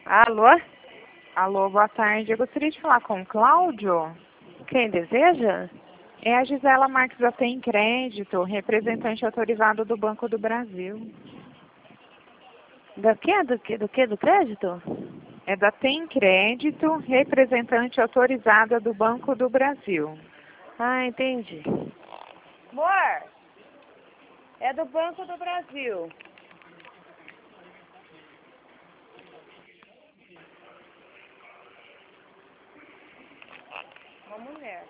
Alô? Alô, boa tarde. Eu gostaria de falar com o Cláudio. Quem deseja? É a Gisela Marques da Tem Crédito, representante autorizado do Banco do Brasil. Da quê? Do quê? Do quê? Do crédito? É da Tem Crédito, representante autorizada do Banco do Brasil. Ah, entendi. Amor, é do Banco do Brasil. Uma mulher.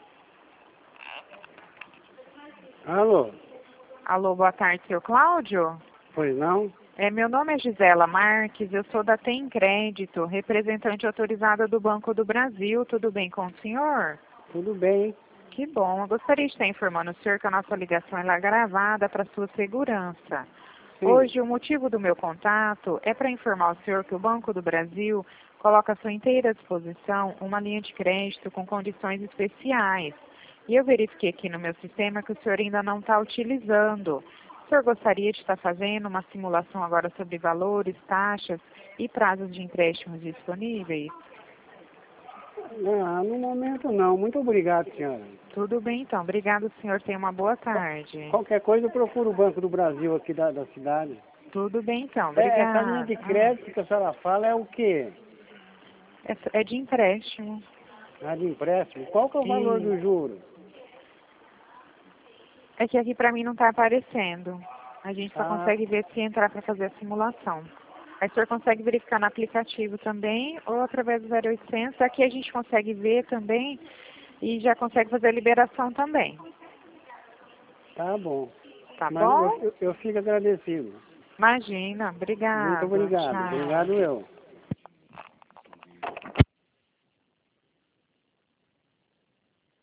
Alô? Alô, boa tarde, seu Cláudio. Pois não? Meu nome é Gisela Marques, eu sou da Tem Crédito, representante autorizada do Banco do Brasil. Tudo bem com o senhor? Tudo bem. Que bom. Eu gostaria de estar informando o senhor que a nossa ligação é gravada para sua segurança. Sim. Hoje, o motivo do meu contato é para informar o senhor que o Banco do Brasil coloca à sua inteira disposição uma linha de crédito com condições especiais. E eu verifiquei aqui no meu sistema que o senhor ainda não está utilizando. O senhor gostaria de estar fazendo uma simulação agora sobre valores, taxas e prazos de empréstimos disponíveis? Não, no momento não. Muito obrigado, senhora. Tudo bem, então. Obrigado, senhor. Tenha uma boa tarde. Qualquer coisa eu procuro o Banco do Brasil aqui da cidade. Tudo bem, então. Essa linha Obrigada. de crédito que a senhora fala é o quê? É de empréstimo. A de empréstimo? Qual que é o valor do juro? É que aqui para mim não está aparecendo. A gente só Ah. consegue ver se entrar para fazer a simulação. Aí o senhor consegue verificar no aplicativo também ou através do 0800. Aqui a gente consegue ver também e já consegue fazer a liberação também. Tá bom. Tá Mas bom? eu fico agradecido. Imagina. Obrigada. Muito obrigado. Tchau. Obrigado eu.